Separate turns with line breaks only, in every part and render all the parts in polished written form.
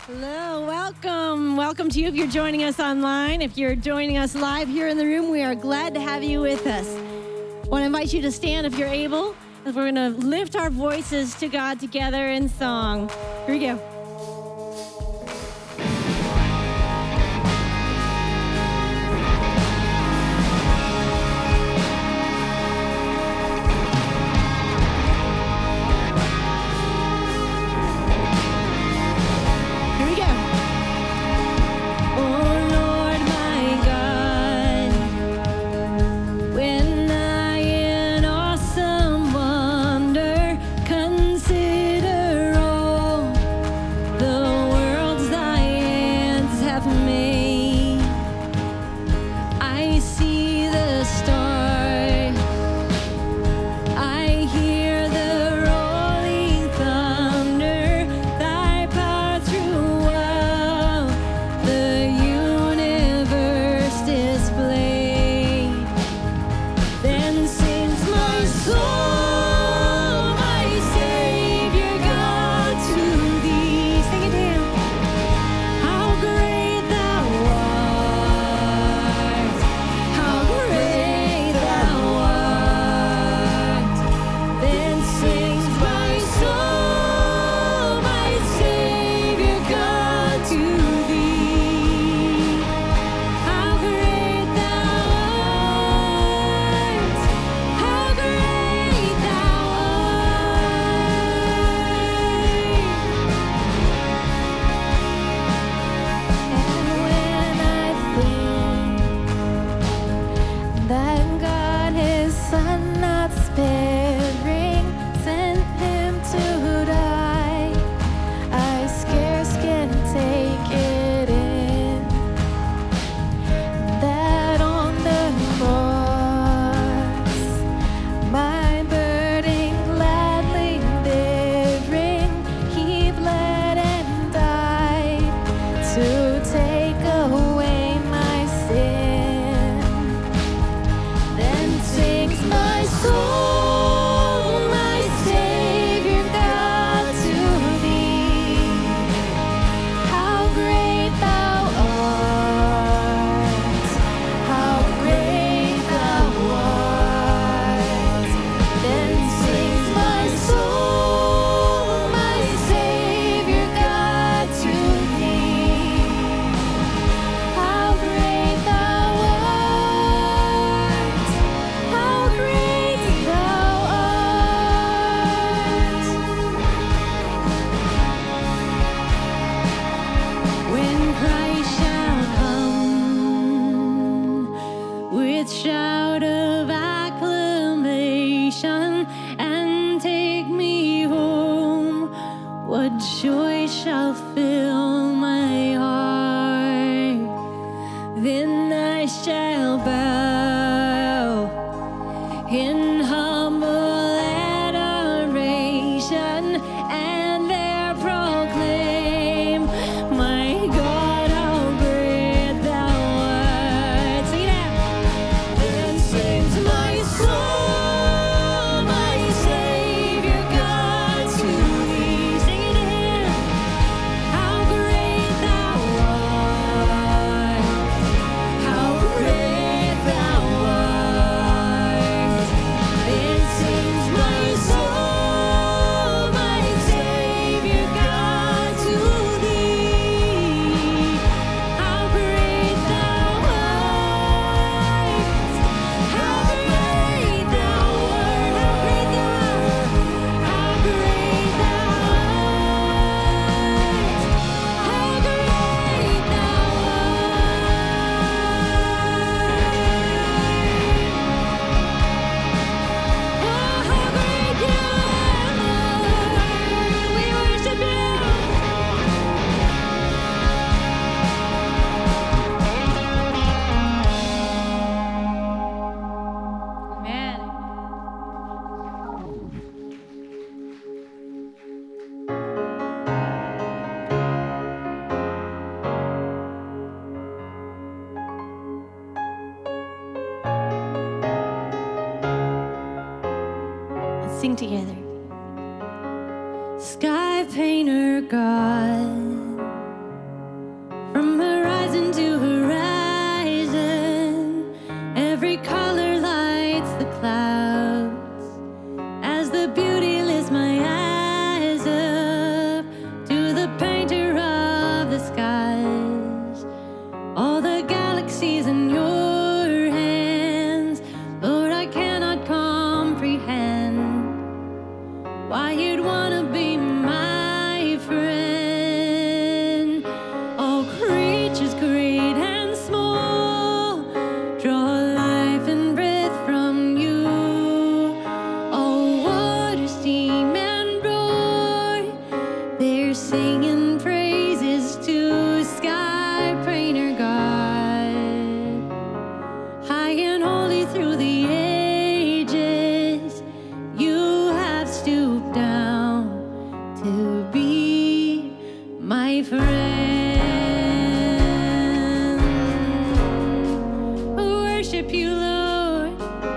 Hello, welcome. Welcome to you if you're joining us online. If you're joining us live here in the room, we are glad to have you with us. I want to invite you to stand if you're able, as we're going to lift our voices to God together in song. Here we go. Sing together. Sky painter God, friend. Worship you, Lord.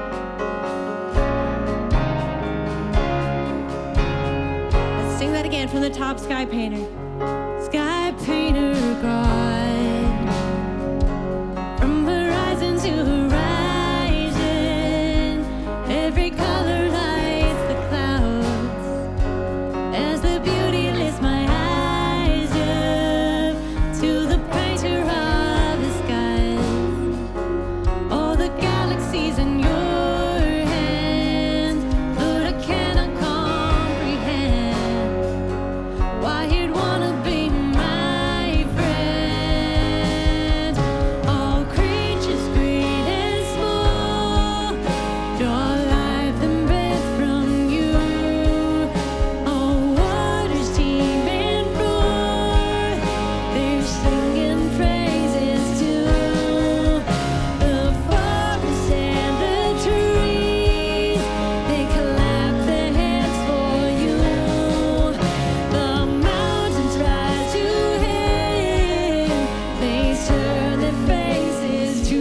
Let's sing that again from the top, Sky Painter. Sky Painter God, from horizon to horizon, every color lights the clouds as the beauty lifts my eyes up to the painter of the skies. All the galaxies in your hands, Lord, I cannot comprehend why you'd wanna be my friend. All creatures great and small draw life and breath from you. All waters teem and roar, they're singing praises to the forest and the trees. They clap their hands for you. The mountains rise to heaven, they turn their faces to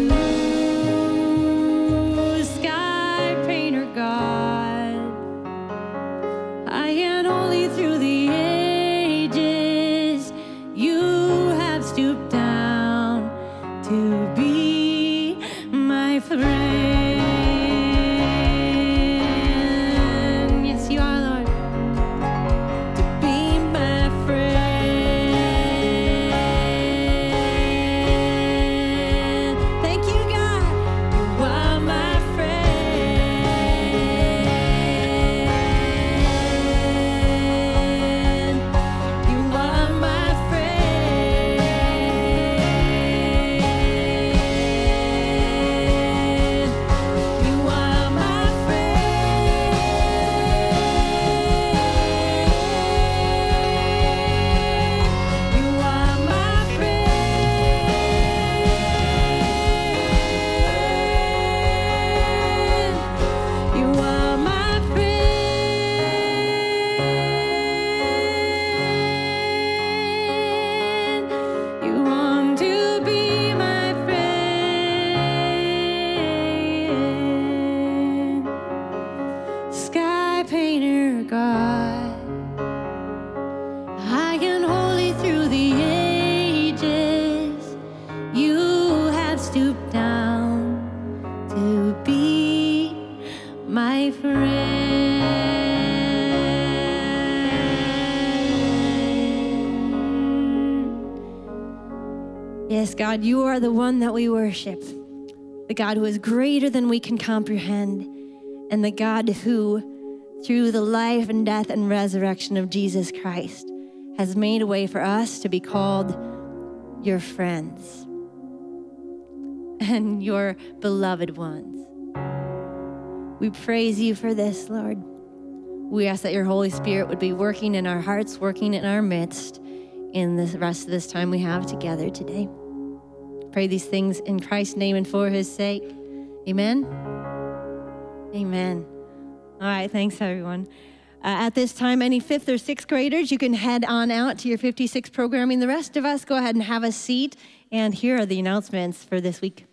Sky Painter God. High and holy through the ages, you have stooped down to be my friend. Yes, you are, Lord. To be my friend. Thank you, God. You are my friend. You are my friend. You are my friend. You are my friend. You are my friend. You want to be my friend. Sky Painter God, high and holy through the ages, you have stooped down to be my friend. Yes, God, you are the one that we worship, the God who is greater than we can comprehend, and the God who, through the life and death and resurrection of Jesus Christ, has made a way for us to be called your friends and your beloved ones. We praise you for this, Lord. We ask that your Holy Spirit would be working in our hearts, working in our midst in the rest of this time we have together today. Pray these things in Christ's name and for his sake. Amen. Amen. All right, thanks everyone. At this time, any 5th or 6th graders, you can head on out to your 56 programming. The rest of us, go ahead and have a seat. And here are the announcements for this week.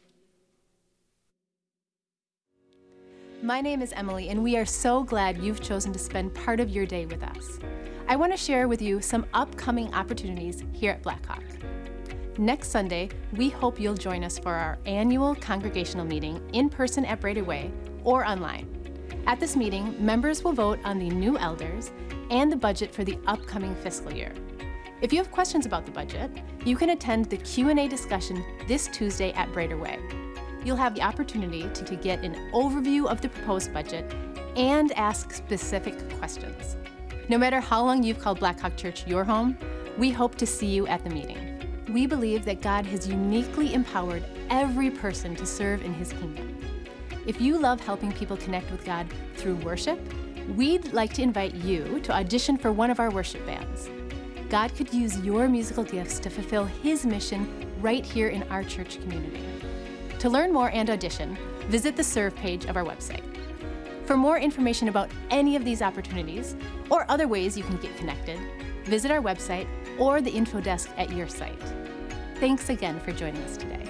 My name is Emily, and we are so glad you've chosen to spend part of your day with us. I want to share with you some upcoming opportunities here at Blackhawk. Next Sunday, we hope you'll join us for our annual congregational meeting in person at Brader Way or online. At this meeting, members will vote on the new elders and the budget for the upcoming fiscal year. If you have questions about the budget, you can attend the Q&A discussion this Tuesday at Brader Way. You'll have the opportunity to get an overview of the proposed budget and ask specific questions. No matter how long you've called Blackhawk Church your home, we hope to see you at the meeting. We believe that God has uniquely empowered every person to serve in his kingdom. If you love helping people connect with God through worship, we'd like to invite you to audition for one of our worship bands. God could use your musical gifts to fulfill his mission right here in our church community. To learn more and audition, visit the Serve page of our website. For more information about any of these opportunities or other ways you can get connected, visit our website or the info desk at your site. Thanks again for joining us today.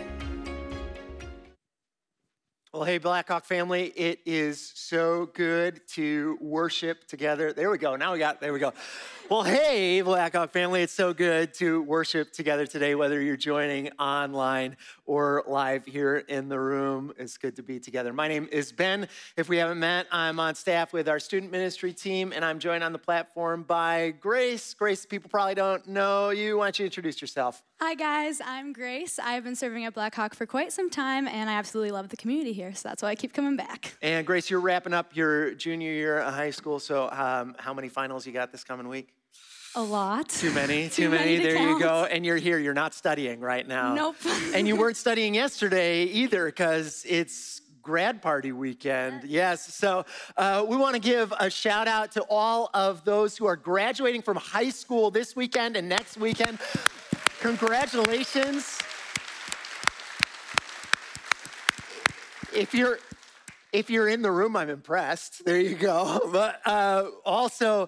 Well, hey, Blackhawk family, it is so good to worship together. There we go. There we go. Well, hey, Blackhawk family, it's so good to worship together today, whether you're joining online or live here in the room. It's good to be together. My name is Ben. If we haven't met, I'm on staff with our student ministry team, and I'm joined on the platform by Grace. Grace, people probably don't know you. Why don't you introduce yourself?
Hi guys, I'm Grace. I've been serving at Blackhawk for quite some time, and I absolutely love the community here, so that's why I keep coming back.
And Grace, you're wrapping up your junior year of high school, so how many finals you got this coming week?
A lot.
Too many.
There
you go. And you're here. You're not studying right now.
Nope.
And you weren't studying yesterday either because it's grad party weekend. Yes. So we want to give a shout out to all of those who are graduating from high school this weekend and next weekend. Congratulations. If you're in the room, I'm impressed. There you go. But also,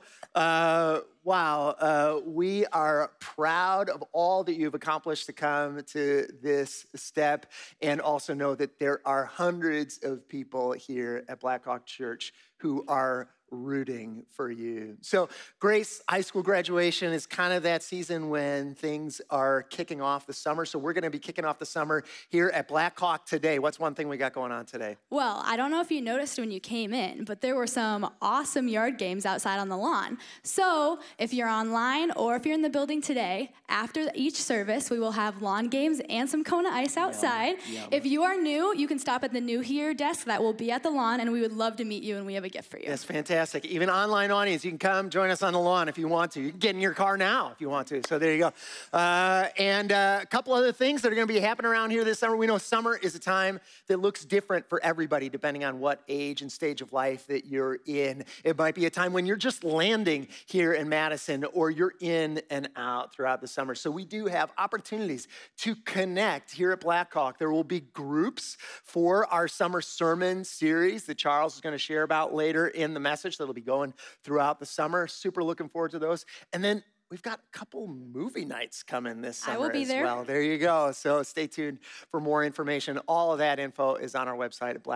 wow, we are proud of all that you've accomplished to come to this step, and also know that there are hundreds of people here at Blackhawk Church who are rooting for you. So Grace, high school graduation is kind of that season when things are kicking off the summer. So we're going to be kicking off the summer here at Blackhawk today. What's one thing we got going on today?
Well, I don't know if you noticed when you came in, but there were some awesome yard games outside on the lawn. So if you're online or if you're in the building today, after each service, we will have lawn games and some Kona ice outside. Yum. If you are new, you can stop at the New Here desk that will be at the lawn, and we would love to meet you, and we have a gift for you.
That's fantastic. Even online audience, you can come join us on the lawn if you want to. You can get in your car now if you want to. So there you go. And a couple other things that are going to be happening around here this summer. We know summer is a time that looks different for everybody depending on what age and stage of life that you're in. It might be a time when you're just landing here in Madison, or you're in and out throughout the summer. So we do have opportunities to connect here at Blackhawk. There will be groups for our summer sermon series that Charles is going to share about later in the message that'll be going throughout the summer. Super looking forward to those. And then we've got a couple movie nights coming this summer.
I will be there.
Well, there you go. So stay tuned for more information. All of that info is on our website at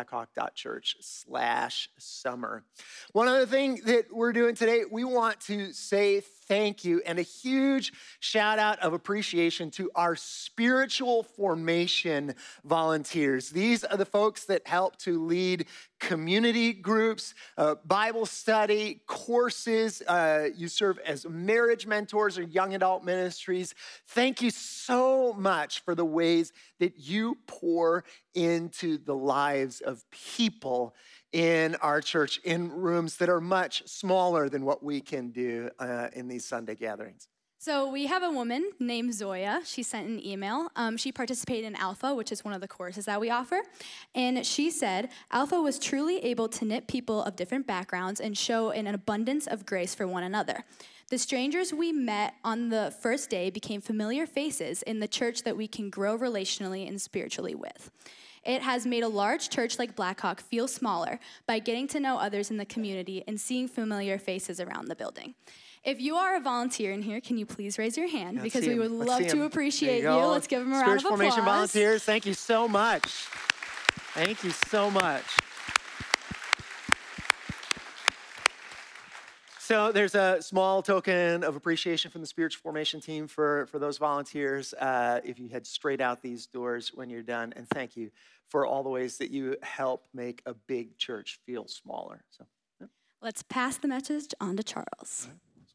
blackhawk.church/summer. One other thing that we're doing today, we want to say thank you and a huge shout out of appreciation to our spiritual formation volunteers. These are the folks that help to lead community groups, Bible study, courses. You serve as marriage mentors or young adult ministries. Thank you so much for the ways that you pour into the lives of people in our church in rooms that are much smaller than what we can do in these Sunday gatherings.
So we have a woman named Zoya. She sent an email. She participated in Alpha, which is one of the courses that we offer. And she said, Alpha was truly able to knit people of different backgrounds and show an abundance of grace for one another. The strangers we met on the first day became familiar faces in the church that we can grow relationally and spiritually with. It has made a large church like Blackhawk feel smaller by getting to know others in the community and seeing familiar faces around the building. If you are a volunteer in here, can you please raise your hand? Because we would love to appreciate you. Let's give them a round of applause.
Spiritual Formation volunteers, thank you so much. Thank you so much. So there's a small token of appreciation from the Spiritual Formation team for those volunteers if you head straight out these doors when you're done. And thank you for all the ways that you help make a big church feel smaller. So, yeah.
Let's pass the message on to Charles.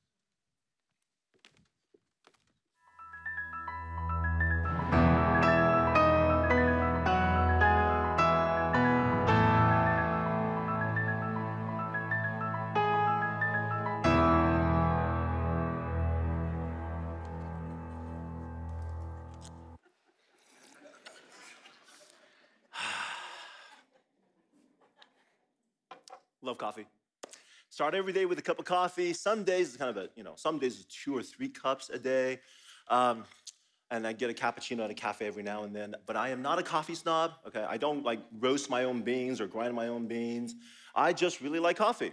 Love coffee. Start every day with a cup of coffee. Some days it's kind of some days it's 2 or 3 cups a day. And I get a cappuccino at a cafe every now and then. But I am not a coffee snob, okay? I don't roast my own beans or grind my own beans. I just really like coffee.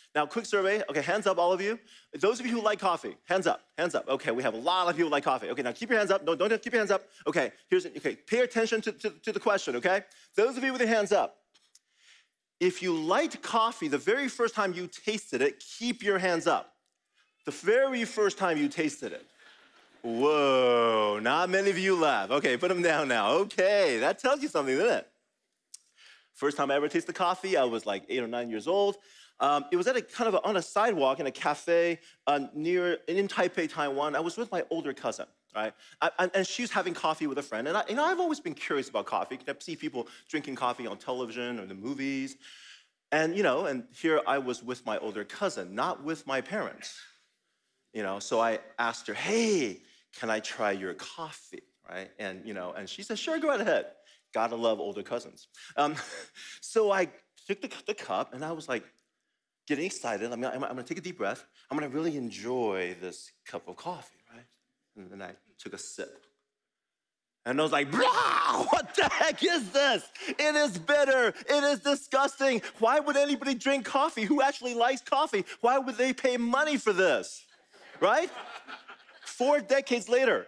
Now, quick survey. Okay, hands up, all of you. Those of you who like coffee, hands up, hands up. Okay, we have a lot of people who like coffee. Okay, now keep your hands up. Don't keep your hands up. Okay, pay attention to the question, okay? Those of you with your hands up, if you liked coffee the very first time you tasted it, keep your hands up. The very first time you tasted it. Whoa, not many of you laugh. Okay, put them down now. Okay, that tells you something, doesn't it? First time I ever tasted coffee, I was like 8 or 9 years old. It was at on a sidewalk in a cafe in Taipei, Taiwan. I was with my older cousin, right? And she was having coffee with a friend. And I've always been curious about coffee. I see people drinking coffee on television or the movies. And here I was with my older cousin, not with my parents. So I asked her, hey, can I try your coffee, right? And she said, sure, go right ahead. Gotta love older cousins. So I took the cup, and I was like getting excited. I'm gonna take a deep breath. I'm gonna really enjoy this cup of coffee, right? And then I took a sip. And I was like, blah, what the heck is this? It is bitter. It is disgusting. Why would anybody drink coffee? Who actually likes coffee? Why would they pay money for this? Right? 4 decades later.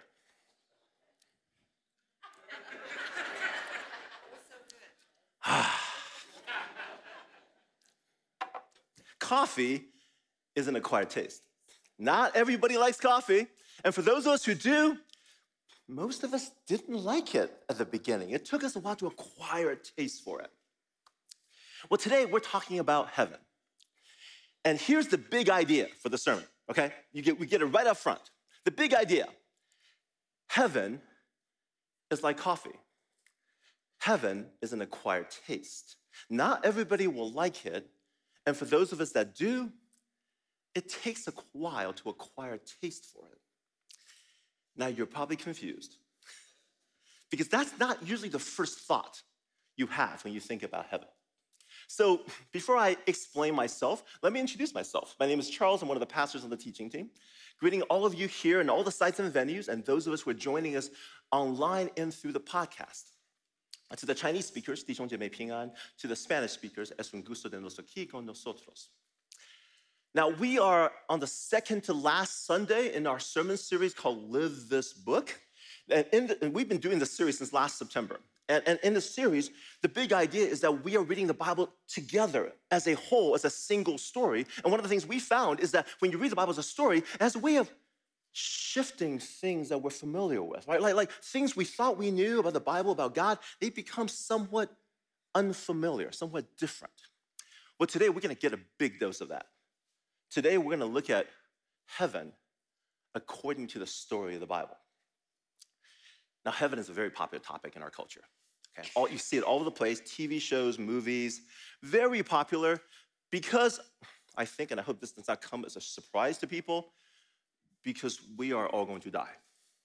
Coffee is an acquired taste. Not everybody likes coffee. And for those of us who do, most of us didn't like it at the beginning. It took us a while to acquire a taste for it. Well, today we're talking about heaven. And here's the big idea for the sermon, okay? We get it right up front. The big idea. Heaven is like coffee. Heaven is an acquired taste. Not everybody will like it. And for those of us that do, it takes a while to acquire a taste for it. Now, you're probably confused because that's not usually the first thought you have when you think about heaven. So before I explain myself, let me introduce myself. My name is Charles. I'm one of the pastors on the teaching team. Greeting all of you here in all the sites and venues, and those of us who are joining us online and through the podcast. To the Chinese speakers, 弟兄姐妹平安. To the Spanish speakers, es un gusto tenerlos aquí con nosotros. Now, we are on the second to last Sunday in our sermon series called Live This Book. And we've been doing this series since last September. And in this series, the big idea is that we are reading the Bible together as a whole, as a single story. And one of the things we found is that when you read the Bible as a story, it has a way of shifting things that we're familiar with, right? Like things we thought we knew about the Bible, about God, they become somewhat unfamiliar, somewhat different. Well, today we're gonna get a big dose of that. Today we're gonna look at heaven according to the story of the Bible. Now, heaven is a very popular topic in our culture. Okay? You see it all over the place, TV shows, movies, very popular because I think, and I hope this does not come as a surprise to people, because we are all going to die.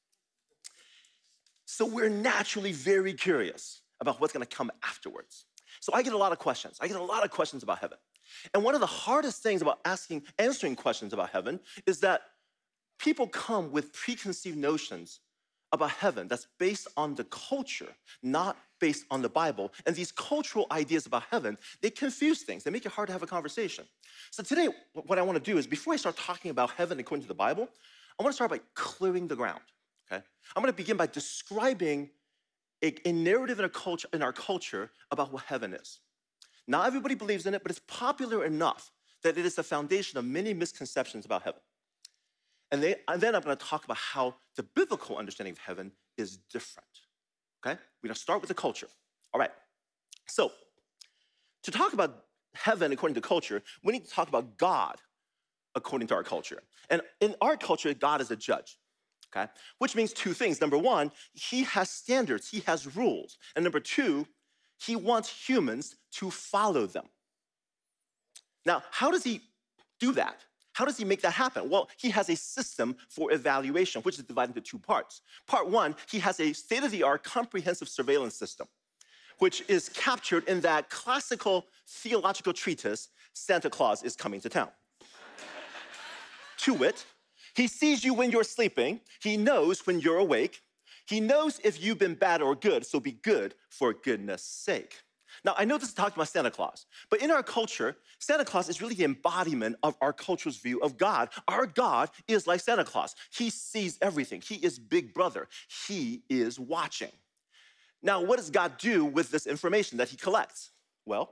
So we're naturally very curious about what's gonna come afterwards. So I get a lot of questions. I get a lot of questions about heaven. And one of the hardest things about answering questions about heaven is that people come with preconceived notions about heaven that's based on the culture, not based on the Bible. And these cultural ideas about heaven, they confuse things. They make it hard to have a conversation. So today, what I want to do is, before I start talking about heaven according to the Bible, I want to start by clearing the ground, okay? I'm going to begin by describing a narrative in our culture about what heaven is. Not everybody believes in it, but it's popular enough that it is the foundation of many misconceptions about heaven. And then I'm going to talk about how the biblical understanding of heaven is different, okay? We're going to start with the culture. All right, so to talk about heaven according to culture, we need to talk about God according to our culture. And in our culture, God is a judge, okay? Which means two things. Number one, he has standards, he has rules. And number two, he wants humans to follow them. Now, how does he do that? How does he make that happen? Well, he has a system for evaluation, which is divided into two parts. Part one, he has a state-of-the-art comprehensive surveillance system, which is captured in that classical theological treatise, Santa Claus is Coming to Town. To wit, he sees you when you're sleeping. He knows when you're awake. He knows if you've been bad or good, so be good for goodness sake. Now, I know this is talking about Santa Claus, but in our culture, Santa Claus is really the embodiment of our culture's view of God. Our God is like Santa Claus. He sees everything. He is Big Brother. He is watching. Now, what does God do with this information that he collects? Well,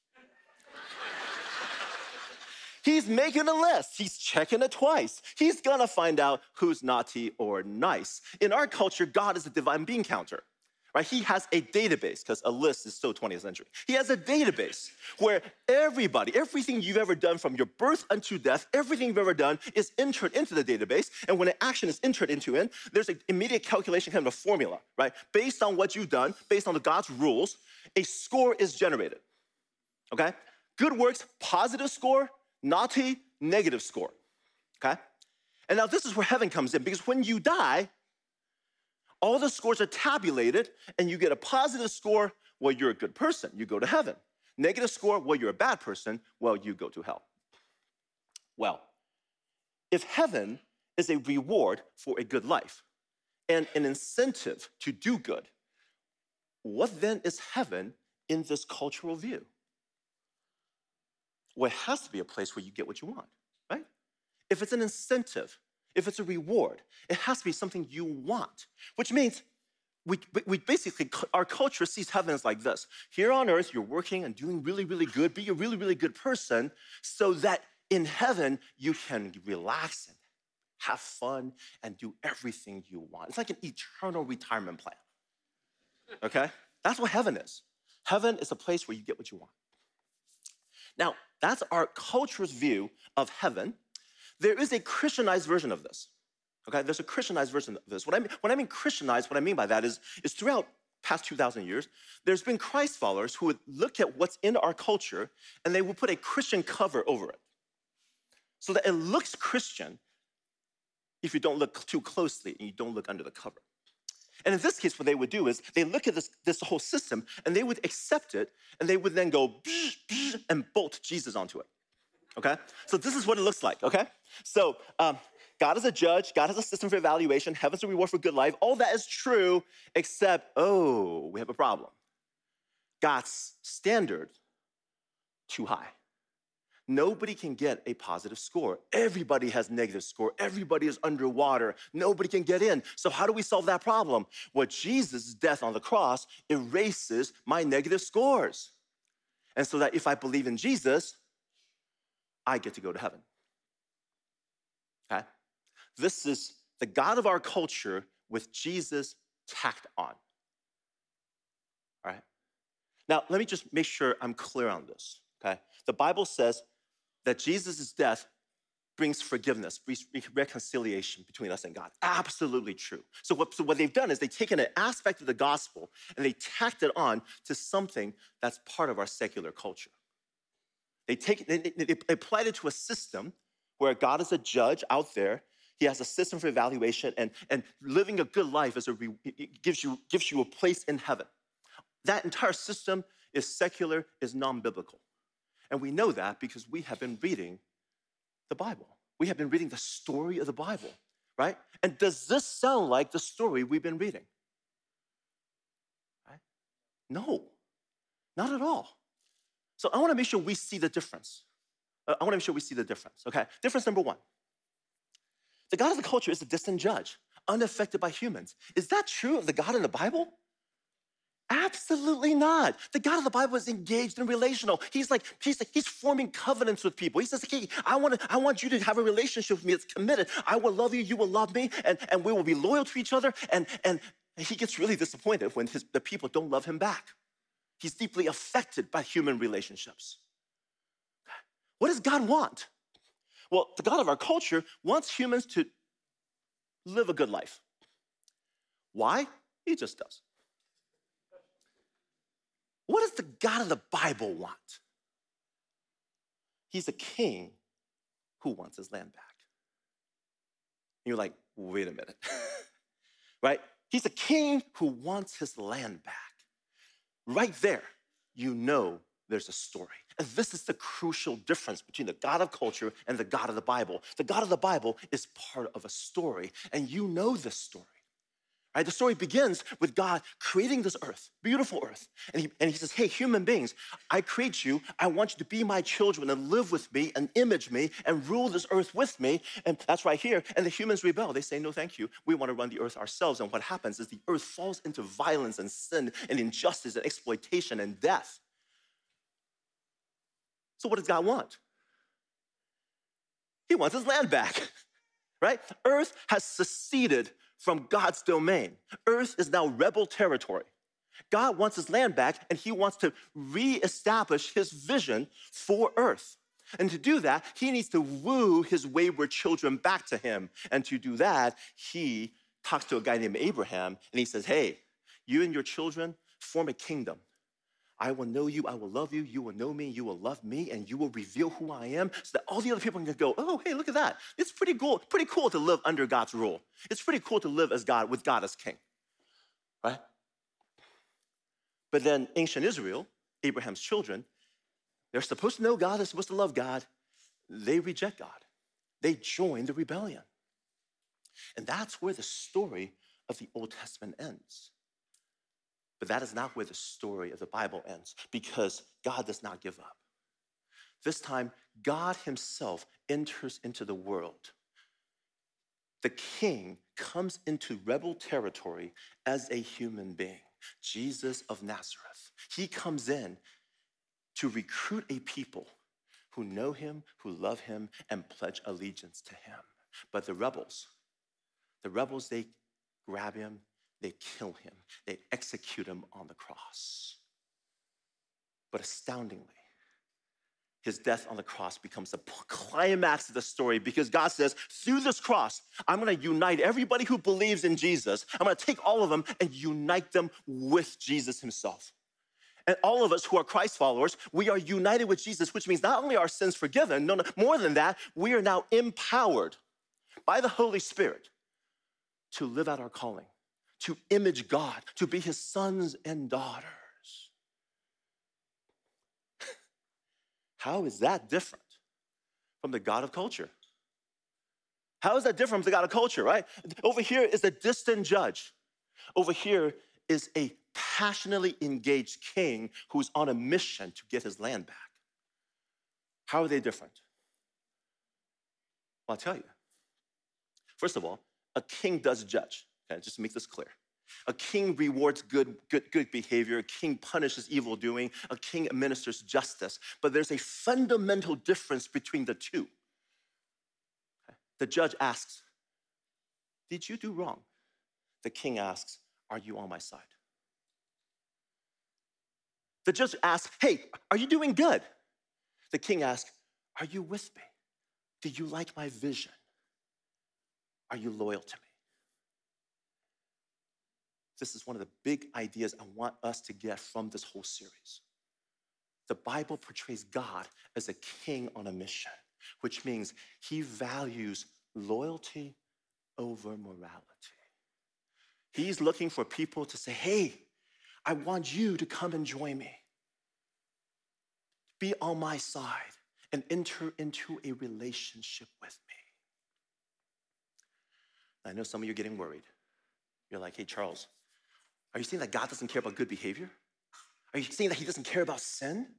he's making a list. He's checking it twice. He's gonna find out who's naughty or nice. In our culture, God is a divine bean counter. Right? He has a database, because a list is so 20th century. He has a database where everything you've ever done from your birth unto death, everything you've ever done is entered into the database. And when an action is entered into there's an immediate calculation, kind of a formula, right? Based on what you've done, based on the God's rules, a score is generated, okay? Good works, positive score, naughty, negative score, okay? And now this is where heaven comes in, because when you die, all the scores are tabulated, and you get a positive score, well, you're a good person, you go to heaven. Negative score, well, you're a bad person, well, you go to hell. Well, if heaven is a reward for a good life and an incentive to do good, what then is heaven in this cultural view? Well, it has to be a place where you get what you want, right? If it's an incentive, if it's a reward, it has to be something you want, which means we basically, our culture sees heaven as like this. Here on earth, you're working and doing really, really good, be a really, really good person, so that in heaven, you can relax and have fun and do everything you want. It's like an eternal retirement plan, okay? That's what heaven is. Heaven is a place where you get what you want. Now, that's our culture's view of heaven. There is a Christianized version of this, okay? There's a Christianized version of this. When I mean Christianized, what I mean by that is throughout past 2,000 years, there's been Christ followers who would look at what's in our culture and they would put a Christian cover over it so that it looks Christian if you don't look too closely and you don't look under the cover. And in this case, what they would do is they look at this whole system and they would accept it and they would then go and bolt Jesus onto it. Okay? So this is what it looks like, okay? So God is a judge, God has a system for evaluation, heaven's a reward for good life. All that is true, except, we have a problem. God's standard, too high. Nobody can get a positive score. Everybody has negative score. Everybody is underwater. Nobody can get in. So how do we solve that problem? Well, Jesus' death on the cross erases my negative scores. And so that if I believe in Jesus, I get to go to heaven, okay? This is the God of our culture with Jesus tacked on, all right? Now, let me just make sure I'm clear on this, okay? The Bible says that Jesus' death brings forgiveness, brings reconciliation between us and God. Absolutely true. So what they've done is they've taken an aspect of the gospel and they tacked it on to something that's part of our secular culture. They applied it to a system where God is a judge out there. He has a system for evaluation, and living a good life it gives you a place in heaven. That entire system is secular, is non-biblical. And we know that because we have been reading the Bible. We have been reading the story of the Bible, right? And does this sound like the story we've been reading? Right? No, not at all. So I want to make sure we see the difference. Okay? Difference number one. The God of the culture is a distant judge, unaffected by humans. Is that true of the God in the Bible? Absolutely not. The God of the Bible is engaged and relational. He's forming covenants with people. He says, okay, I want you to have a relationship with me that's committed. I will love you, you will love me, and we will be loyal to each other. And he gets really disappointed when the people don't love him back. He's deeply affected by human relationships. What does God want? Well, the God of our culture wants humans to live a good life. Why? He just does. What does the God of the Bible want? He's a king who wants his land back. And you're like, wait a minute, right? He's a king who wants his land back. Right there, you know there's a story. And this is the crucial difference between the God of culture and the God of the Bible. The God of the Bible is part of a story, and you know this story. Right? The story begins with God creating this earth, beautiful earth. And he says, hey, human beings, I create you. I want you to be my children and live with me and image me and rule this earth with me. And that's right here. And the humans rebel. They say, no, thank you. We want to run the earth ourselves. And what happens is the earth falls into violence and sin and injustice and exploitation and death. So what does God want? He wants his land back, right? Earth has seceded from God's domain. Earth is now rebel territory. God wants his land back, and he wants to reestablish his vision for earth. And to do that, he needs to woo his wayward children back to him. And to do that, he talks to a guy named Abraham, and he says, hey, you and your children form a kingdom. I will know you, I will love you, you will know me, you will love me, and you will reveal who I am so that all the other people can go, oh, hey, look at that. It's pretty cool to live under God's rule. It's pretty cool to live as God, with God as king, right? But then ancient Israel, Abraham's children, they're supposed to know God, they're supposed to love God. They reject God. They join the rebellion. And that's where the story of the Old Testament ends. But that is not where the story of the Bible ends, because God does not give up. This time, God himself enters into the world. The king comes into rebel territory as a human being, Jesus of Nazareth. He comes in to recruit a people who know him, who love him, and pledge allegiance to him. But the rebels, they grab him, they kill him, they execute him on the cross. But astoundingly, his death on the cross becomes the climax of the story, because God says, through this cross, I'm gonna unite everybody who believes in Jesus. I'm gonna take all of them and unite them with Jesus himself. And all of us who are Christ followers, we are united with Jesus, which means not only are our sins forgiven, no, more than that, we are now empowered by the Holy Spirit to live out our calling, to image God, to be his sons and daughters. How is that different from the God of culture? How is that different from the God of culture, right? Over here is a distant judge. Over here is a passionately engaged king who's on a mission to get his land back. How are they different? Well, I'll tell you. First of all, a king does judge. Okay, just to make this clear. A king rewards good behavior. A king punishes evil doing. A king administers justice. But there's a fundamental difference between the two. Okay. The judge asks, did you do wrong? The king asks, are you on my side? The judge asks, hey, are you doing good? The king asks, are you with me? Do you like my vision? Are you loyal to me? This is one of the big ideas I want us to get from this whole series. The Bible portrays God as a king on a mission, which means he values loyalty over morality. He's looking for people to say, hey, I want you to come and join me. Be on my side and enter into a relationship with me. I know some of you are getting worried. You're like, hey, Charles, are you saying that God doesn't care about good behavior? Are you saying that he doesn't care about sin?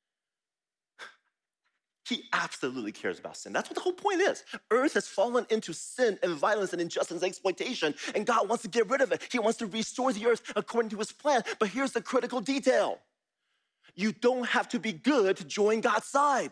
He absolutely cares about sin. That's what the whole point is. Earth has fallen into sin and violence and injustice and exploitation, and God wants to get rid of it. He wants to restore the earth according to his plan. But here's the critical detail. You don't have to be good to join God's side.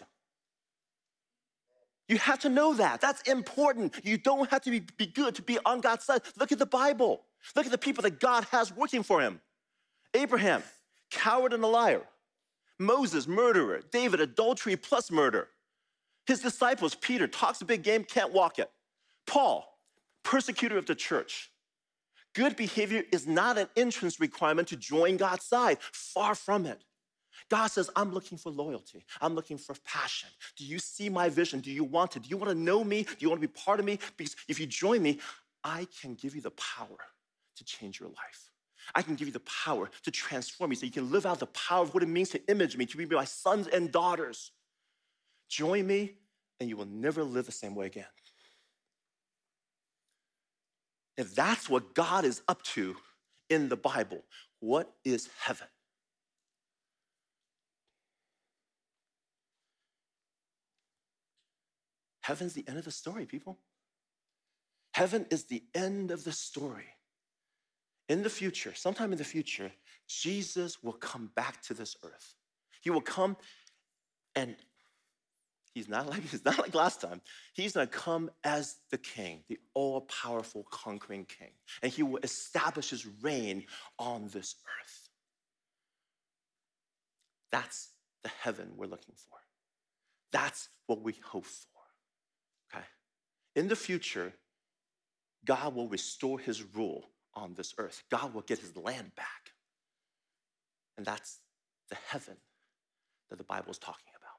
You have to know that. That's important. You don't have to be good to be on God's side. Look at the Bible. Look at the people that God has working for him. Abraham, coward and a liar. Moses, murderer. David, adultery plus murder. His disciples, Peter, talks a big game, can't walk it. Paul, persecutor of the church. Good behavior is not an entrance requirement to join God's side. Far from it. God says, I'm looking for loyalty. I'm looking for passion. Do you see my vision? Do you want it? Do you want to know me? Do you want to be part of me? Because if you join me, I can give you the power to change your life. I can give you the power to transform you so you can live out the power of what it means to image me, to be my sons and daughters. Join me, and you will never live the same way again. if that's what God is up to in the Bible, what is heaven? Heaven's the end of the story, people. Heaven is the end of the story. In the future, sometime in the future, Jesus will come back to this earth. He will come, and he's not like last time. He's gonna come as the king, the all-powerful, conquering king. And he will establish his reign on this earth. That's the heaven we're looking for. That's what we hope for, okay? In the future, God will restore his rule on this earth. God will get his land back. And that's the heaven that the Bible is talking about.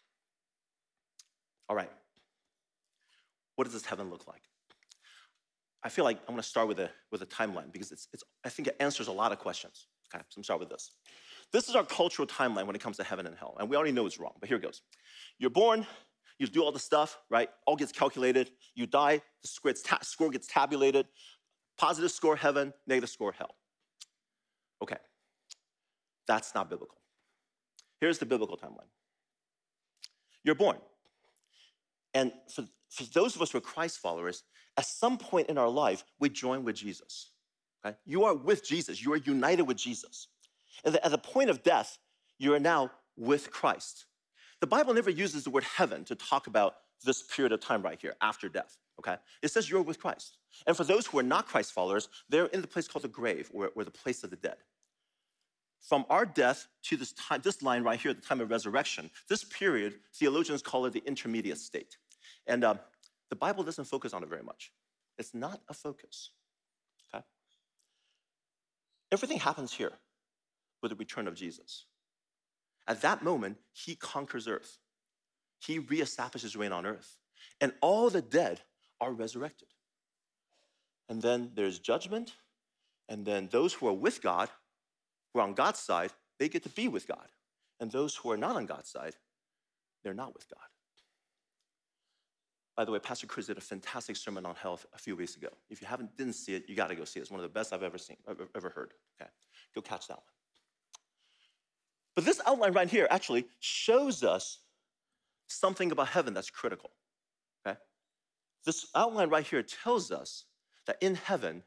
All right, what does this heaven look like? I feel like I'm gonna start with a timeline because I think it answers a lot of questions. Okay, so I'm start with this. This is our cultural timeline when it comes to heaven and hell, and we already know it's wrong, but here it goes. You're born, you do all the stuff, right? All gets calculated, you die, the score gets tabulated, positive score heaven, negative score hell. Okay, that's not biblical. Here's the biblical timeline. You're born. And for those of us who are Christ followers, at some point in our life, we join with Jesus. Okay? You are with Jesus. You are united with Jesus. And at the point of death, you are now with Christ. The Bible never uses the word heaven to talk about this period of time right here, after death. Okay? It says you're with Christ. And for those who are not Christ followers, they're in the place called the grave, or the place of the dead. From our death to this time, this line right here, the time of resurrection, this period, theologians call it the intermediate state. And the Bible doesn't focus on it very much. It's not a focus, okay? Everything happens here with the return of Jesus. At that moment, he conquers earth. He reestablishes reign on earth. And all the dead are resurrected. And then there's judgment, and then those who are with God, who are on God's side, they get to be with God. And those who are not on God's side, they're not with God. By the way, Pastor Chris did a fantastic sermon on hell a few weeks ago. If you didn't see it, you gotta go see it. It's one of the best I've ever heard. Okay, go catch that one. But this outline right here actually shows us something about heaven that's critical, okay? This outline right here tells us that in heaven,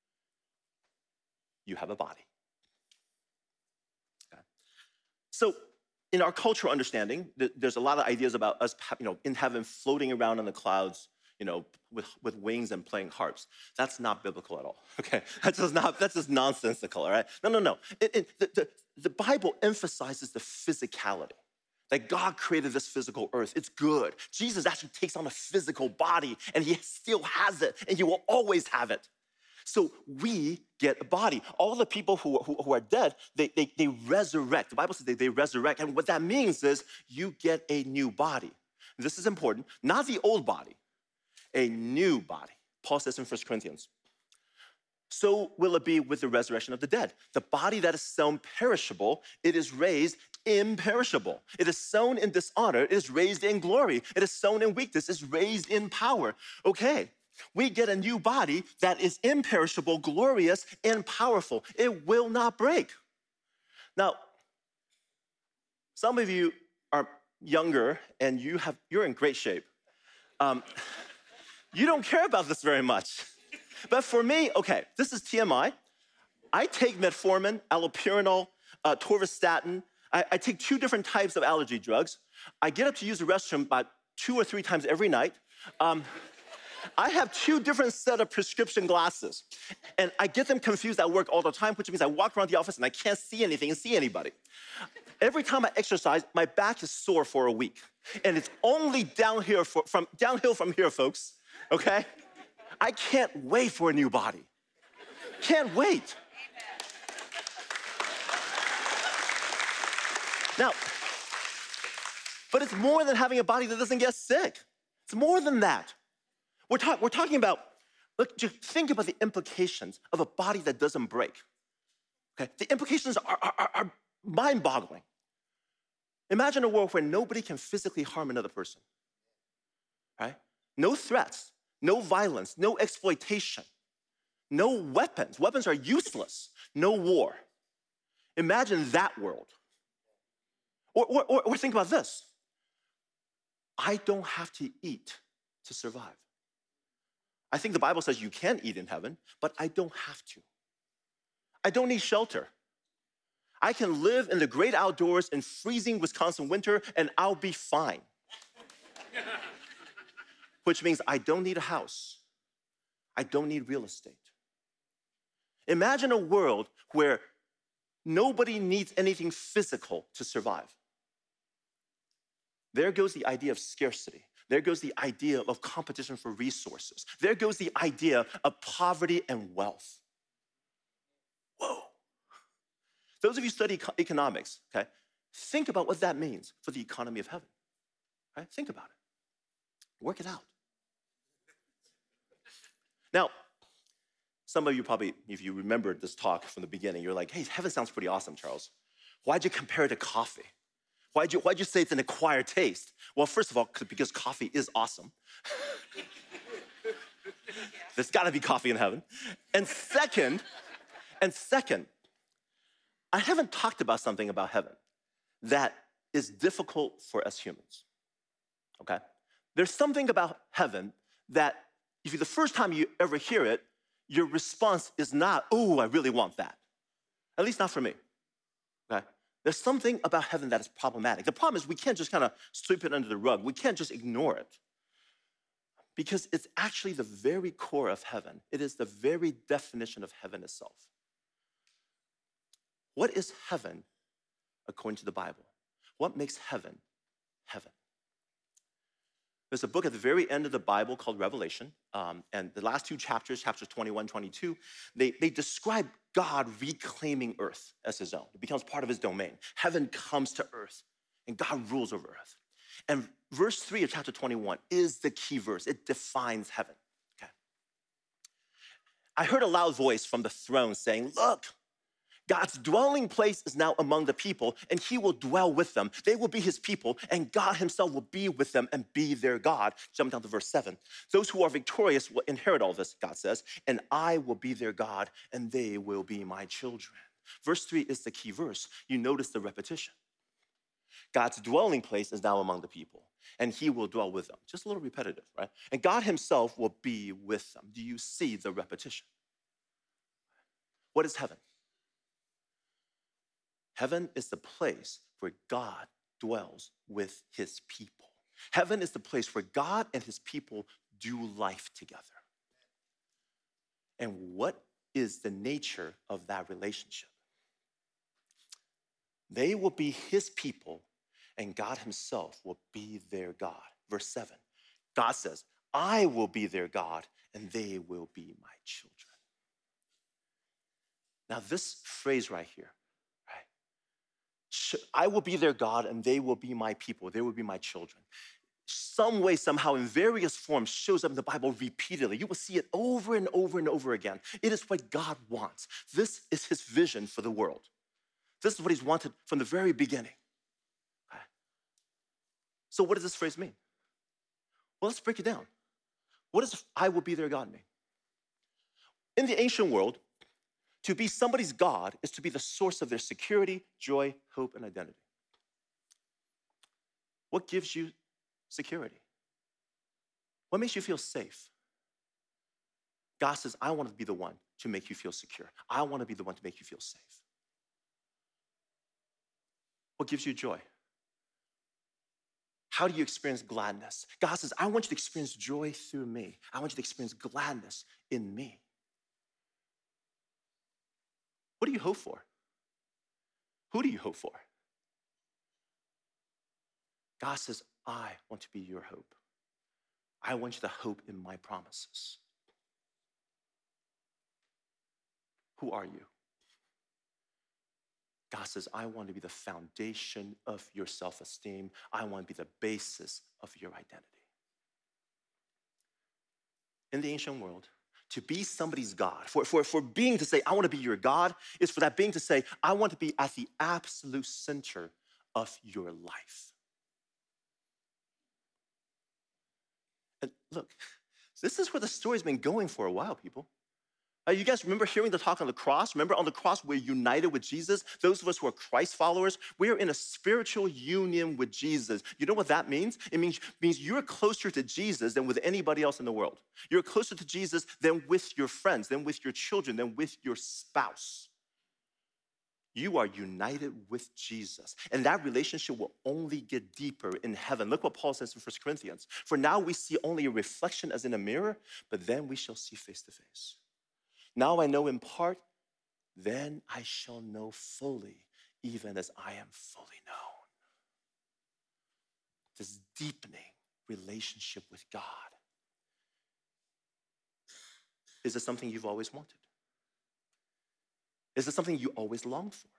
you have a body. So in our cultural understanding, there's a lot of ideas about us, in heaven, floating around in the clouds, with wings and playing harps. That's not biblical at all, okay? That's just nonsensical, all right? No. The Bible emphasizes the physicality, that God created this physical earth. It's good. Jesus actually takes on a physical body, and he still has it, and he will always have it. So we get a body. All the people who are dead, they resurrect. The Bible says they resurrect. And what that means is you get a new body. This is important. Not the old body, a new body. Paul says in 1 Corinthians. So will it be with the resurrection of the dead. The body that is sown perishable, it is raised imperishable. It is sown in dishonor, it is raised in glory. It is sown in weakness, it is raised in power. Okay. We get a new body that is imperishable, glorious, and powerful. It will not break. Now, some of you are younger and you're in great shape. You don't care about this very much. But for me, okay, this is TMI. I take metformin, allopurinol, torvastatin. I take 2 different types of allergy drugs. I get up to use the restroom about 2 or 3 times every night. I have 2 different set of prescription glasses, and I get them confused at work all the time, which means I walk around the office and I can't see anything and see anybody. Every time I exercise, my back is sore for a week, and it's only downhill from here, folks, okay? I can't wait for a new body. Can't wait. Now, but it's more than having a body that doesn't get sick. It's more than that. We're talking about, look, just think about the implications of a body that doesn't break. Okay? The implications are mind-boggling. Imagine a world where nobody can physically harm another person, right? No threats, no violence, no exploitation. No weapons. Weapons are useless. No war. Imagine that world. Or think about this. I don't have to eat to survive. I think the Bible says you can eat in heaven, but I don't have to. I don't need shelter. I can live in the great outdoors in freezing Wisconsin winter and I'll be fine. Which means I don't need a house. I don't need real estate. Imagine a world where nobody needs anything physical to survive. There goes the idea of scarcity. There goes the idea of competition for resources. There goes the idea of poverty and wealth. Whoa. Those of you who study economics, okay, think about what that means for the economy of heaven. Right? Think about it. Work it out. Now, some of you probably, if you remembered this talk from the beginning, you're like, hey, heaven sounds pretty awesome, Charles. Why'd you compare it to coffee? Why'd you say it's an acquired taste? Well, first of all, because coffee is awesome. There's gotta be coffee in heaven. And second, I haven't talked about something about heaven that is difficult for us humans, okay? There's something about heaven that if the first time you ever hear it, your response is not, oh, I really want that. At least not for me, okay? There's something about heaven that is problematic. The problem is we can't just kind of sweep it under the rug. We can't just ignore it because it's actually the very core of heaven. It is the very definition of heaven itself. What is heaven according to the Bible? What makes heaven heaven? There's a book at the very end of the Bible called Revelation, and the last two chapters, chapters 21, 22, they describe God reclaiming earth as his own. It becomes part of his domain. Heaven comes to earth, and God rules over earth. And verse 3 of chapter 21 is the key verse. It defines heaven, okay? I heard a loud voice from the throne saying, look, God's dwelling place is now among the people, and he will dwell with them. They will be his people, and God himself will be with them and be their God. Jump down to verse 7. Those who are victorious will inherit all this, God says, and I will be their God, and they will be my children. Verse 3 is the key verse. You notice the repetition. God's dwelling place is now among the people, and he will dwell with them. Just a little repetitive, right? And God himself will be with them. Do you see the repetition? What is heaven? Heaven is the place where God dwells with his people. Heaven is the place where God and his people do life together. And what is the nature of that relationship? They will be his people, and God himself will be their God. Verse 7, God says, I will be their God, and they will be my children. Now, this phrase right here, I will be their God and they will be my people. They will be my children. Some way, somehow, in various forms, shows up in the Bible repeatedly. You will see it over and over and over again. It is what God wants. This is his vision for the world. This is what he's wanted from the very beginning. Okay. So what does this phrase mean? Well, let's break it down. What does I will be their God mean? In the ancient world, to be somebody's God is to be the source of their security, joy, hope, and identity. What gives you security? What makes you feel safe? God says, I want to be the one to make you feel secure. I want to be the one to make you feel safe. What gives you joy? How do you experience gladness? God says, I want you to experience joy through me. I want you to experience gladness in me. What do you hope for? Who do you hope for? God says, I want to be your hope. I want you to hope in my promises. Who are you? God says, I want to be the foundation of your self-esteem. I want to be the basis of your identity. In the ancient world, to be somebody's God, for being to say, I want to be your God, is for that being to say, I want to be at the absolute center of your life. And look, this is where the story's been going for a while, people. You guys remember hearing the talk on the cross? Remember on the cross, we're united with Jesus. Those of us who are Christ followers, we're in a spiritual union with Jesus. You know what that means? It means you're closer to Jesus than with anybody else in the world. You're closer to Jesus than with your friends, than with your children, than with your spouse. You are united with Jesus. And that relationship will only get deeper in heaven. Look what Paul says in 1 Corinthians. For now we see only a reflection as in a mirror, but then we shall see face to face. Now I know in part, then I shall know fully, even as I am fully known. This deepening relationship with God. Is it something you've always wanted? Is it something you always longed for?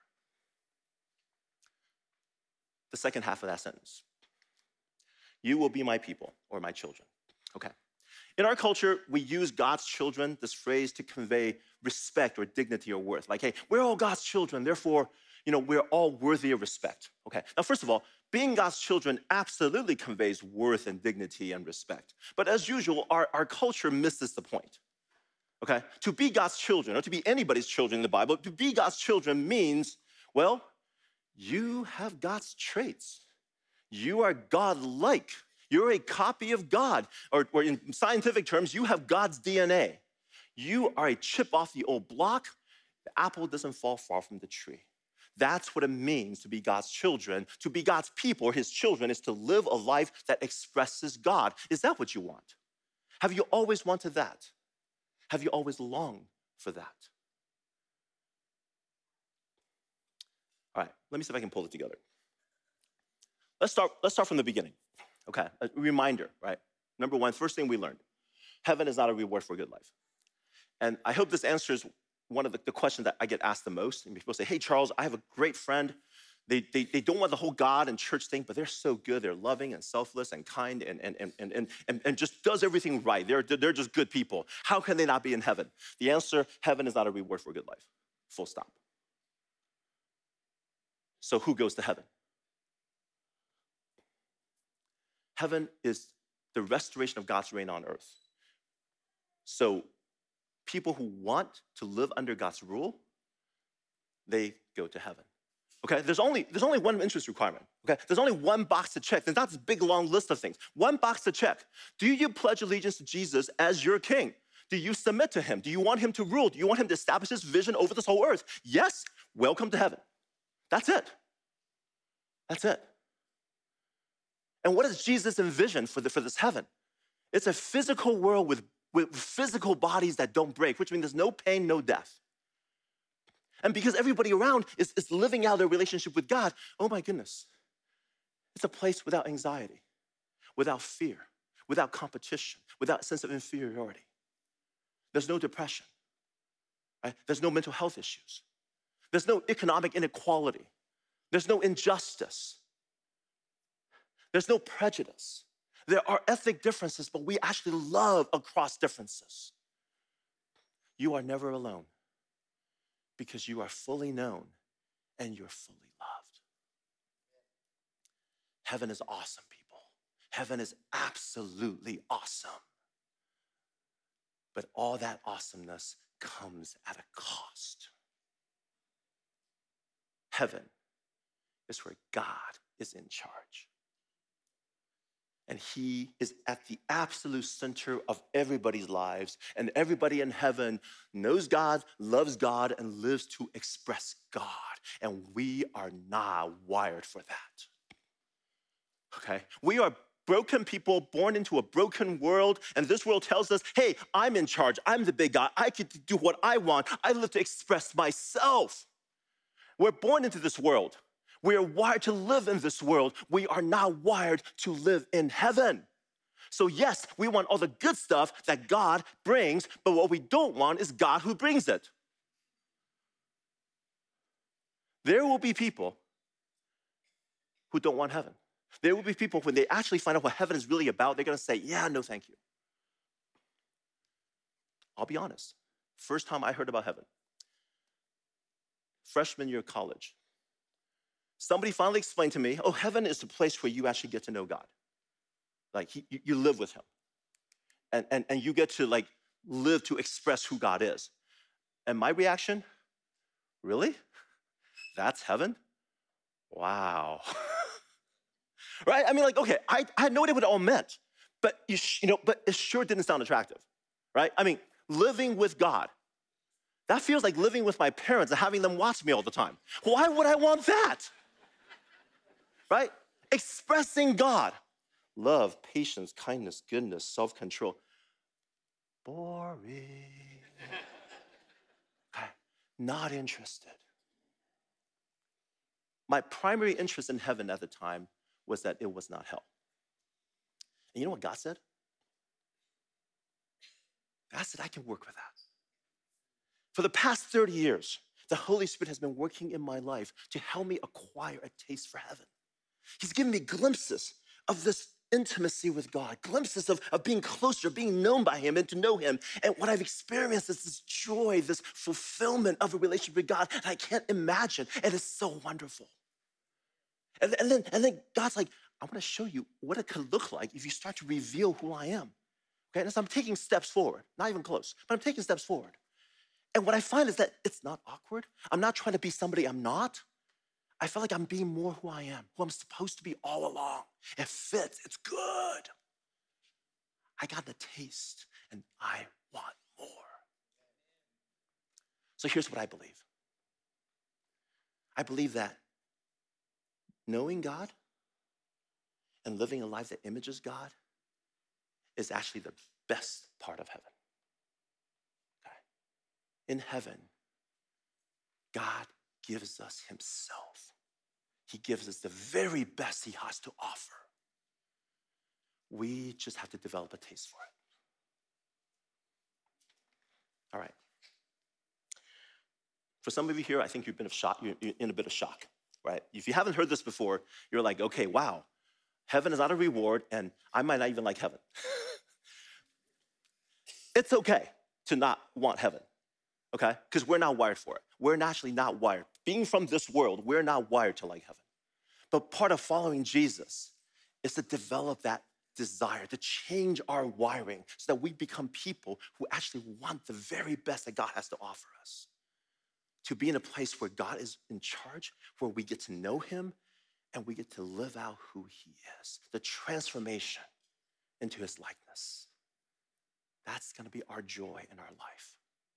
The second half of that sentence. You will be my people or my children. Okay. In our culture, we use God's children, this phrase, to convey respect or dignity or worth. Like, hey, we're all God's children, therefore, we're all worthy of respect. Okay. Now, first of all, being God's children absolutely conveys worth and dignity and respect. But as usual, our culture misses the point. Okay? To be God's children, or to be anybody's children in the Bible, to be God's children means, well, you have God's traits. You are God-like. You're a copy of God. Or in scientific terms, you have God's DNA. You are a chip off the old block. The apple doesn't fall far from the tree. That's what it means to be God's children. To be God's people, or his children, is to live a life that expresses God. Is that what you want? Have you always wanted that? Have you always longed for that? All right, let me see if I can pull it together. Let's start from the beginning. Okay, a reminder, right? Number one, first thing we learned, heaven is not a reward for a good life. And I hope this answers one of the questions that I get asked the most. And people say, hey, Charles, I have a great friend. They don't want the whole God and church thing, but they're so good. They're loving and selfless and kind and just does everything right. They're just good people. How can they not be in heaven? The answer, heaven is not a reward for a good life. Full stop. So who goes to heaven? Heaven is the restoration of God's reign on earth. So people who want to live under God's rule, they go to heaven. Okay, there's only one interest requirement. Okay, there's only one box to check. There's not this big long list of things. One box to check. Do you pledge allegiance to Jesus as your king? Do you submit to him? Do you want him to rule? Do you want him to establish his vision over this whole earth? Yes, welcome to heaven. That's it. That's it. And what does Jesus envision for this heaven? It's a physical world with physical bodies that don't break, which means there's no pain, no death. And because everybody around is living out their relationship with God, oh my goodness, it's a place without anxiety, without fear, without competition, without a sense of inferiority. There's no depression, right? There's no mental health issues. There's no economic inequality. There's no injustice. There's no prejudice. There are ethnic differences, but we actually love across differences. You are never alone because you are fully known and you're fully loved. Heaven is awesome, people. Heaven is absolutely awesome. But all that awesomeness comes at a cost. Heaven is where God is in charge. And he is at the absolute center of everybody's lives. And everybody in heaven knows God, loves God, and lives to express God. And we are not wired for that. Okay? We are broken people born into a broken world. And this world tells us, hey, I'm in charge. I'm the big guy. I get to do what I want. I live to express myself. We're born into this world. We are wired to live in this world. We are not wired to live in heaven. So yes, we want all the good stuff that God brings, but what we don't want is God who brings it. There will be people who don't want heaven. There will be people, when they actually find out what heaven is really about, they're gonna say, yeah, no, thank you. I'll be honest. First time I heard about heaven, freshman year of college, somebody finally explained to me, oh, heaven is the place where you actually get to know God. Like, you live with him. And you get to, like, live to express who God is. And my reaction, really? That's heaven? Wow. Right? I mean, like, okay, I had no idea what it all meant, but but it sure didn't sound attractive, right? I mean, living with God, that feels like living with my parents and having them watch me all the time. Why would I want that? Right? Expressing God, love, patience, kindness, goodness, self-control. Boring. Okay. Not interested. My primary interest in heaven at the time was that it was not hell. And you know what God said? God said, I can work with that. For the past 30 years, the Holy Spirit has been working in my life to help me acquire a taste for heaven. He's given me glimpses of this intimacy with God, glimpses of being closer, being known by Him and to know Him. And what I've experienced is this joy, this fulfillment of a relationship with God that I can't imagine. And it's so wonderful. And then God's like, I want to show you what it could look like if you start to reveal who I am. Okay, and so I'm taking steps forward, not even close, but I'm taking steps forward. And what I find is that it's not awkward. I'm not trying to be somebody I'm not. I feel like I'm being more who I am, who I'm supposed to be all along. It fits, it's good. I got the taste and I want more. So here's what I believe. I believe that knowing God and living a life that images God is actually the best part of heaven. Okay? In heaven, God gives us Himself. He gives us the very best He has to offer. We just have to develop a taste for it. All right. For some of you here, I think you're in a bit of shock, right? If you haven't heard this before, you're like, okay, wow, heaven is not a reward, and I might not even like heaven. It's okay to not want heaven, okay? Because we're not wired for it. We're naturally not wired. Being from this world, we're not wired to like heaven. But part of following Jesus is to develop that desire, to change our wiring so that we become people who actually want the very best that God has to offer us. To be in a place where God is in charge, where we get to know Him and we get to live out who He is. The transformation into His likeness. That's gonna be our joy in our life.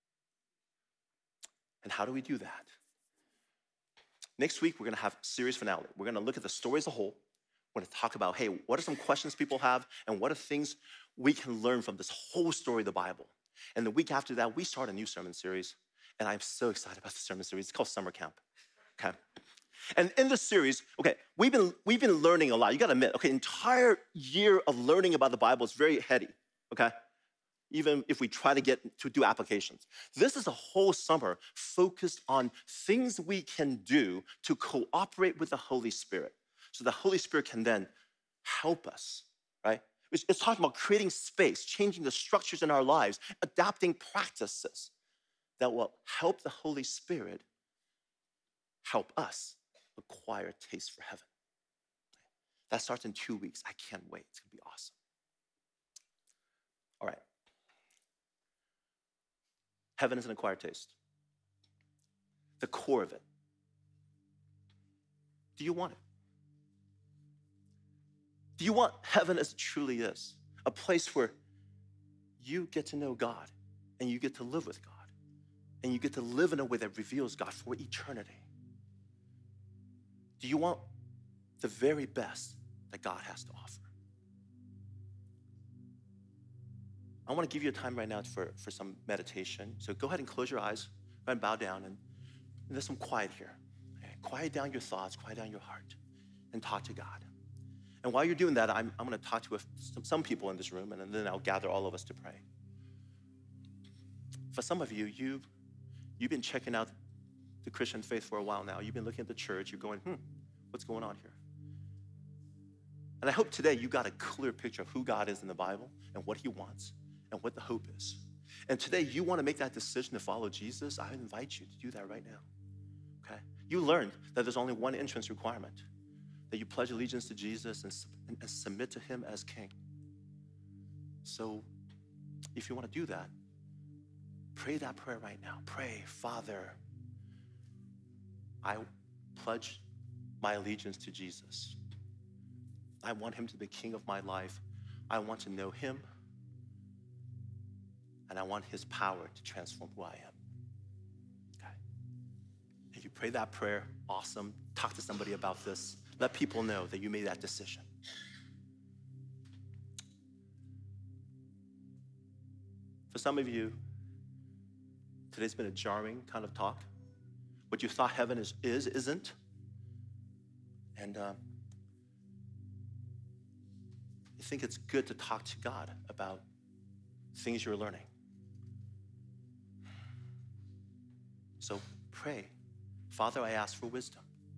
And how do we do that? Next week, we're gonna have series finale. We're gonna look at the story as a whole. We're gonna talk about, hey, what are some questions people have and what are things we can learn from this whole story of the Bible? And the week after that, we start a new sermon series. And I'm so excited about the sermon series. It's called Summer Camp, okay? And in this series, okay, we've been learning a lot. You gotta admit, okay, entire year of learning about the Bible is very heady, okay? Even if we try to do applications. This is a whole summer focused on things we can do to cooperate with the Holy Spirit. So the Holy Spirit can then help us, right? It's talking about creating space, changing the structures in our lives, adapting practices that will help the Holy Spirit help us acquire a taste for heaven. That starts in 2 weeks. I can't wait. It's gonna be awesome. All right. Heaven is an acquired taste. The core of it. Do you want it? Do you want heaven as it truly is? A place where you get to know God and you get to live with God and you get to live in a way that reveals God for eternity. Do you want the very best that God has to offer? I want to give you a time right now for some meditation. So go ahead and close your eyes, go ahead and bow down, and there's some quiet here. Okay? Quiet down your thoughts, quiet down your heart, and talk to God. And while you're doing that, I'm going to talk to some people in this room, and then I'll gather all of us to pray. For some of you, you've been checking out the Christian faith for a while now. You've been looking at the church. You're going, what's going on here? And I hope today you got a clear picture of who God is in the Bible and what He wants and what the hope is. And today you want to make that decision to follow Jesus. I invite you to do that right now, okay? You learned that there's only one entrance requirement, that you pledge allegiance to Jesus and submit to Him as King. So if you want to do that, Pray that prayer right now. Pray, Father, I pledge my allegiance to Jesus. I want him to be king of my life. I want to know him. And I want his power to transform who I am. Okay. If you pray that prayer, awesome. Talk to somebody about this. Let people know that you made that decision. For some of you, today's been a jarring kind of talk. What you thought heaven isn't. And you think it's good to talk to God about things you're learning. So pray, Father, I ask for wisdom.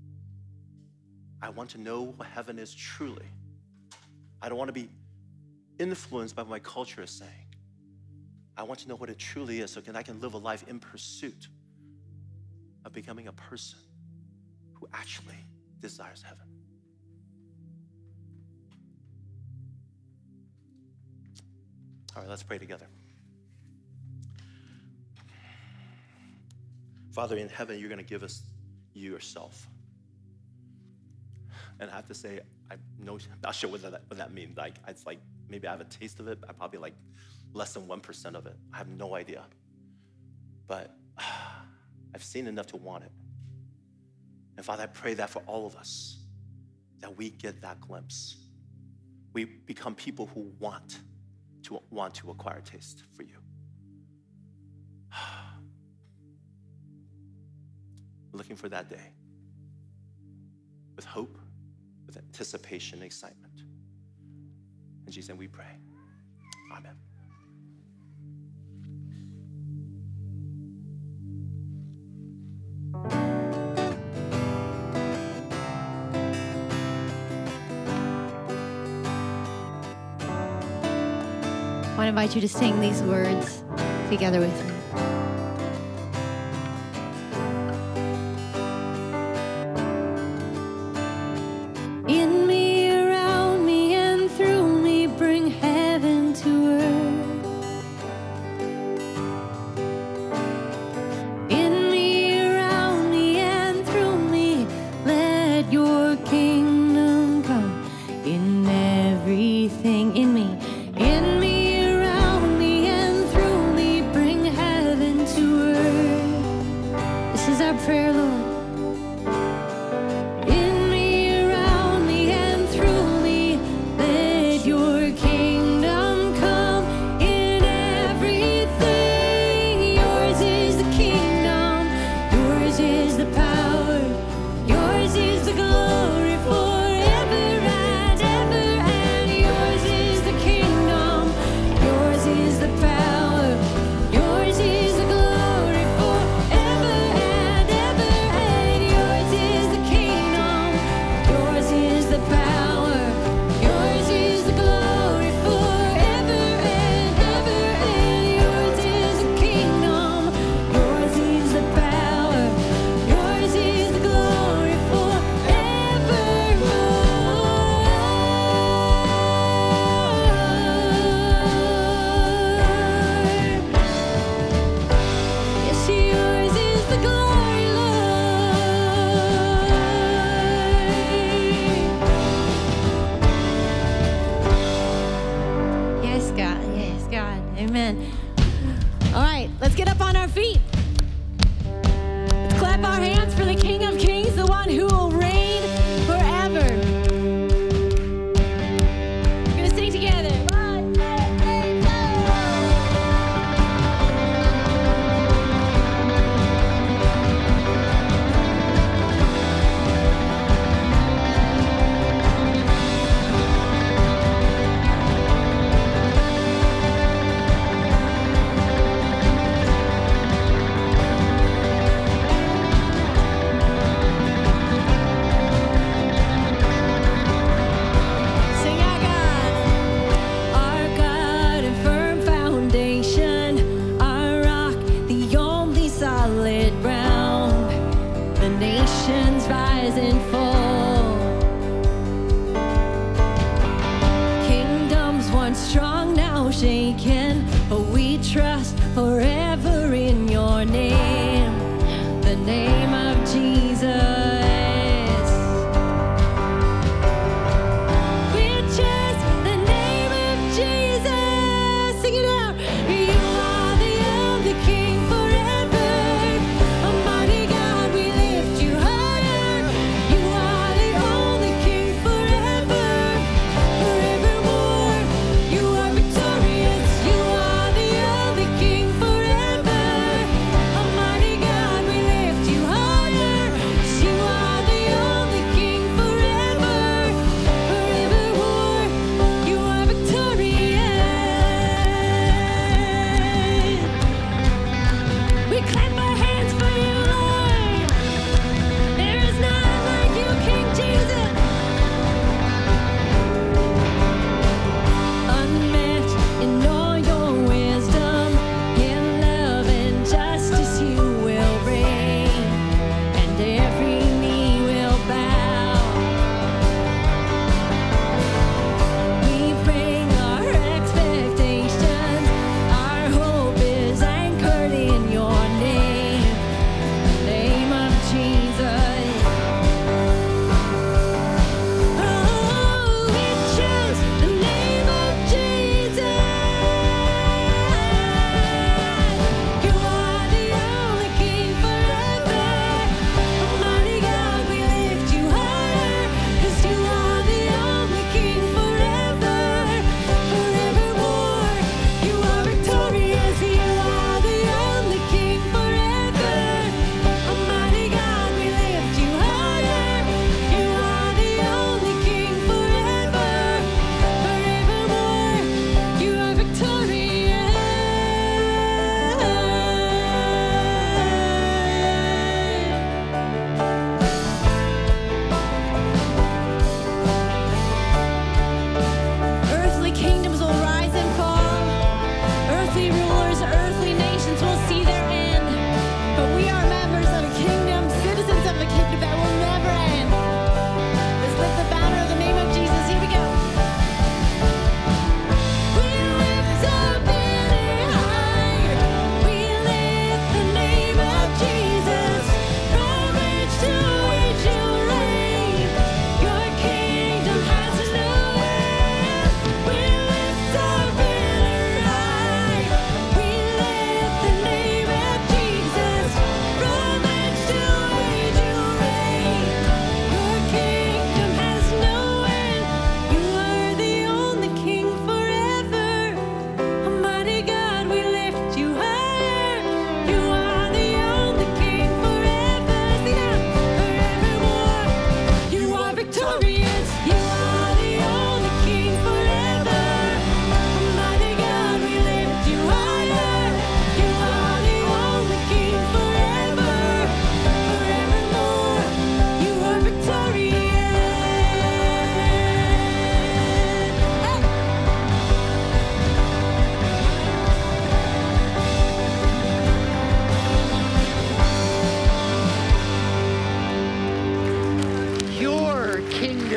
I want to know what heaven is truly. I don't want to be influenced by what my culture is saying. I want to know what it truly is so I can live a life in pursuit of becoming a person who actually desires heaven. All right, let's pray together. Father, in heaven, you're going to give us you yourself. And I have to say, I'm not sure what that means. Like, it's like, maybe I have a taste of it. I probably like less than 1% of it. I have no idea. But I've seen enough to want it. And Father, I pray that for all of us, that we get that glimpse. We become people who want to acquire a taste for you. Looking for that day with hope, with anticipation, and excitement. In Jesus' name we pray. Amen.
I want to invite you to sing these words together with me. In me, around me, and through me, bring heaven to earth. In me, around me, and through me, let your kingdom come in everything in me. In me, prayer, Lord. In me, around me, and through me, let your kingdom come in everything. Yours is the kingdom, yours is the power, yours is the glory forever and ever. And yours is the kingdom, yours is the power, yours is the glory forever. Amen. All right, let's get up on our feet. Let's clap our hands for the King of Kings, the one who will reign forever. We're going to sing together. Shaken, but we trust forever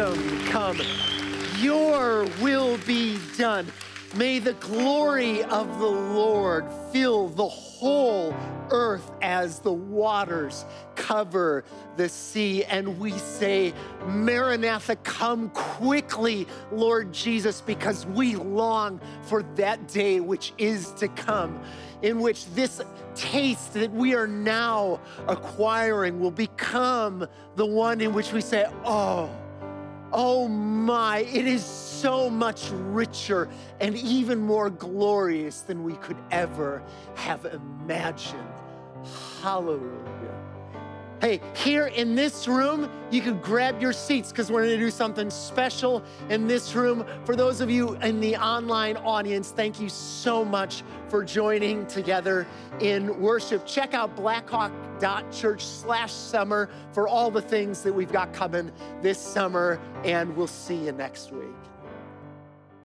kingdom come. Your will be done. May the glory of the Lord fill the whole earth as the waters cover the sea. And we say, Maranatha, come quickly, Lord Jesus, because we long for that day which is to come, in which this taste that we are now acquiring will become the one in which we say, oh my, it is so much richer and even more glorious than we could ever have imagined. Hallelujah. Hey, here in this room, you can grab your seats because we're going to do something special in this room. For those of you in the online audience, thank you so much for joining together in worship. Check out blackhawk.church/summer for all the things that we've got coming this summer, and we'll see you next week.